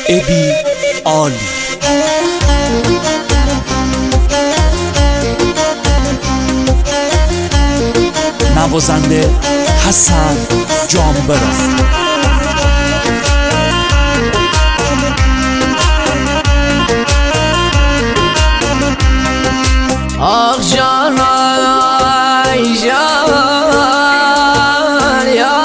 ابی عالی. نوازنده حسن جانبران. آخ جان آی جان یا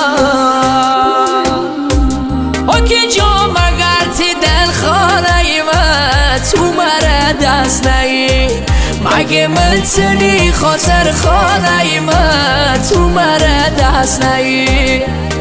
آکی جان مگرتی دل خانه من تو مرا دست نهی مگه ملتنی خاطر خانه من تو مرا دست نهی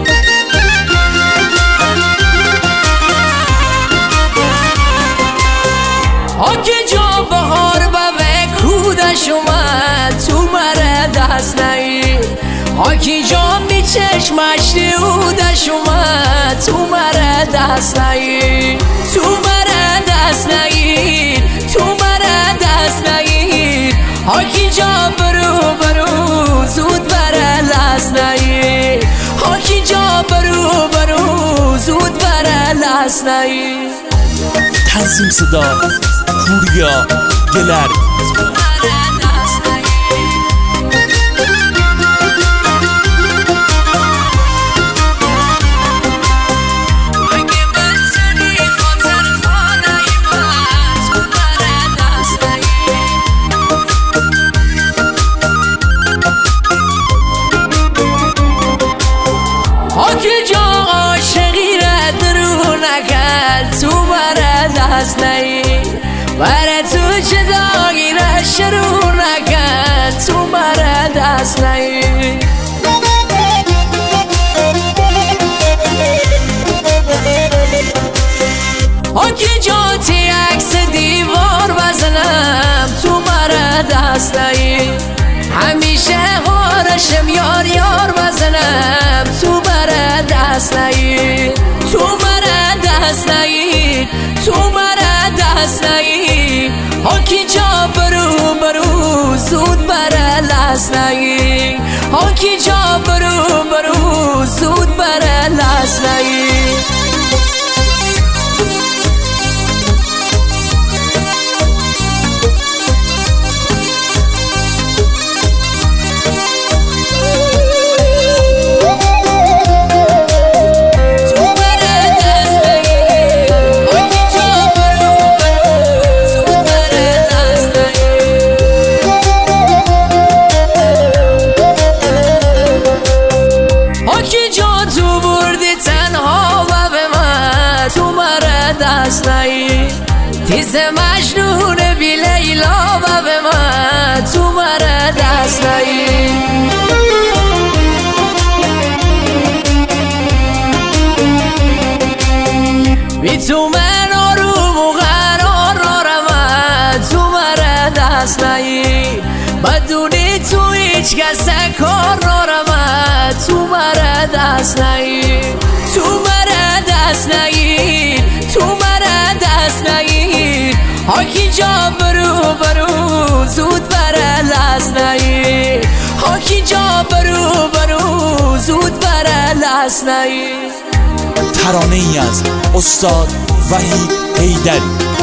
آکی جان بهار کودش اومد تو مرا دست نهی آکی جان بی چشمش دیودش اومد تو مرا دست نهی تو مرا دست نهی تو مرا دست نهی آکی جان برو برو زود برا لست نهی آکی جان برو برو زود برا لست نهی. تنظیم صدا پوریا گلر. آکی جان عاشقی را درو نکرد تو مرا دست نهی برای تو جدایی را شروع نکرد تو مرا دست نهی آکی جان تی عکس دیوار بزنم تو مرا دست نهی همیشه غارشم یار یار بزنم تو مرا دست نهی تو مرا دست نهی تو مرا دست نهی آکی جان برو برو زود برا لست نهی آکی جان برو برو زود برا لست نهی. دست نهی تیز مجنون بی لیلا و به من تو مرا دست نهی بی تو من آروم و قرار نارم تو مرا دست نهی بدونی تو هیچ کس کار نارم تو مرا دست نهی تو مرا دست نهی تو مرا دست نهی آکی جان برو برو زود برا لست نهی آکی جان برو برو زود برا لست نهی. ترانه ای از استاد وحید حیدری.